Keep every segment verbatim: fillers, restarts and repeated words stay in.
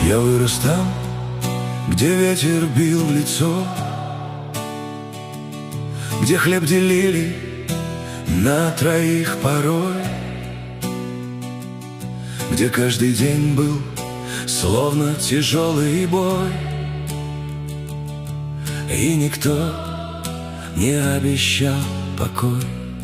Я вырос там, где ветер бил в лицо, где хлеб делили на троих порой, где каждый день был словно тяжелый бой, и никто не обещал покой.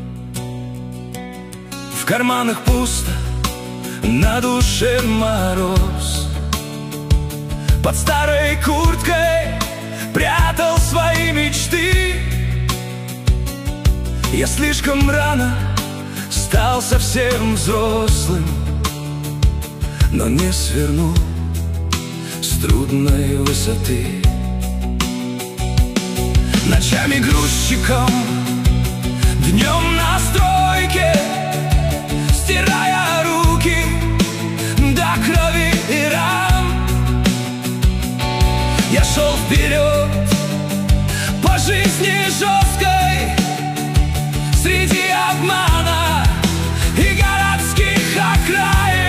В карманах пусто, на душе мороз. Под старой курткой прятал свои мечты. Я слишком рано стал совсем взрослым, но не свернул с трудной высоты. Ночами грузчиком, днем на стройке, стирая руки до крови и ран, я шел вперед по жизни жесткой, среди обмана и городских окраин.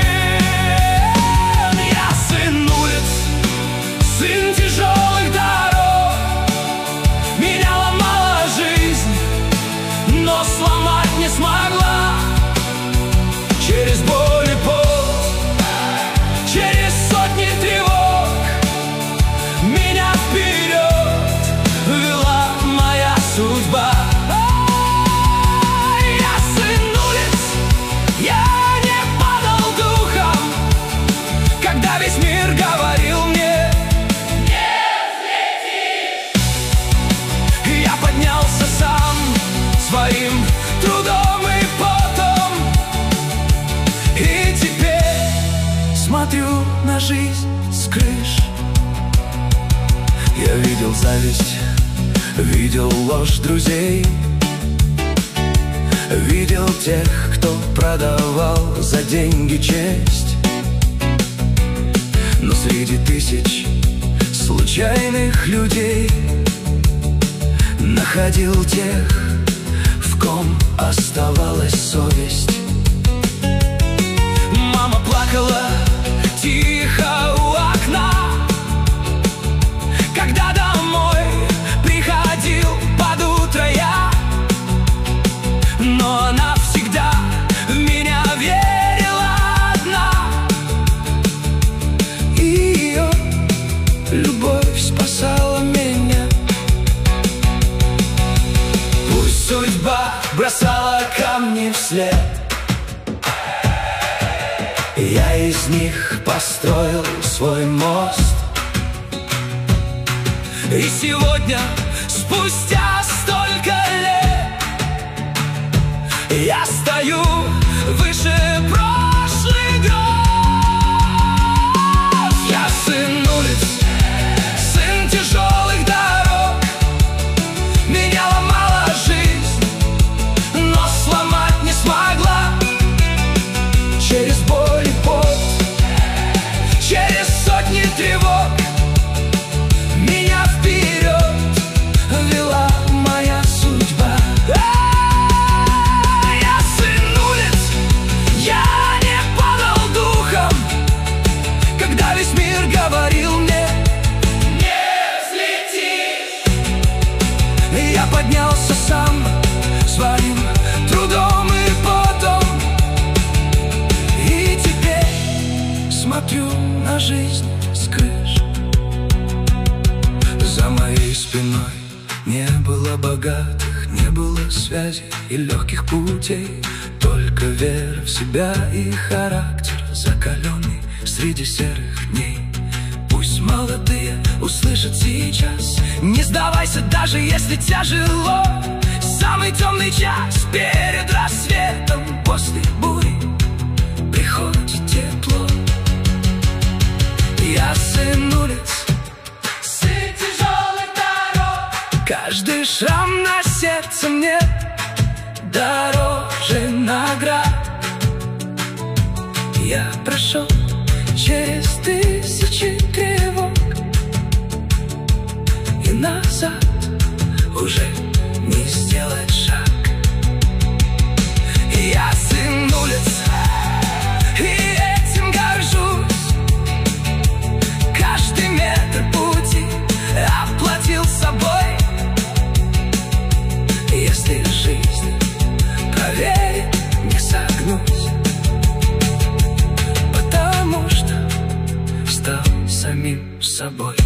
Я сын улиц, сын тяжелых дорог. Меня ломала жизнь, но сломать не смогла. Через боль и пот, через сотни тревог меня вперед вела моя судьба. Я сын улиц, я не падал духом, когда весь мир говорил мне: не взлетишь. Я поднялся сам своим трудом и потом, и теперь смотрю на жизнь с крыш. Я видел зависть, видел ложь друзей, видел тех, кто продавал за деньги честь. Но среди тысяч случайных людей находил тех, в ком оставалась совесть. Мама плакала тихо у окна, когда домой приходил под утро я. Но она всегда в меня верила одна, и ее любовь спасала меня. Пусть судьба бросала камни вслед, я из них построил свой мост. И сегодня, спустя столько лет, я стою выше прошлых гроз. Я сын улиц, сын тяжелых дорог. Меня ломала жизнь, но сломать не смогла. Через боль и пот, через сотни тревог меня вперед вела моя судьба. Я сын улиц, я не падал духом, когда весь мир говорил мне: не взлетишь. Я поднялся сам своим трудом и потом, и теперь смотрю на жизнь с крыш. За моей спиной не было богатых, не было связей и легких путей, только вера в себя и характер, закаленный среди серых дней. Пусть молодые услышат сейчас: не сдавайся, даже если тяжело. Самый темный час перед рассветом, после бури приходит тепло. Я сын улиц, сын тяжелых дорог. Каждый шрам на сердце мне дороже наград. Я прошел через тысячи тревог, и назад уже не сделать шаг. Я сын улиц, и этим горжусь. собой.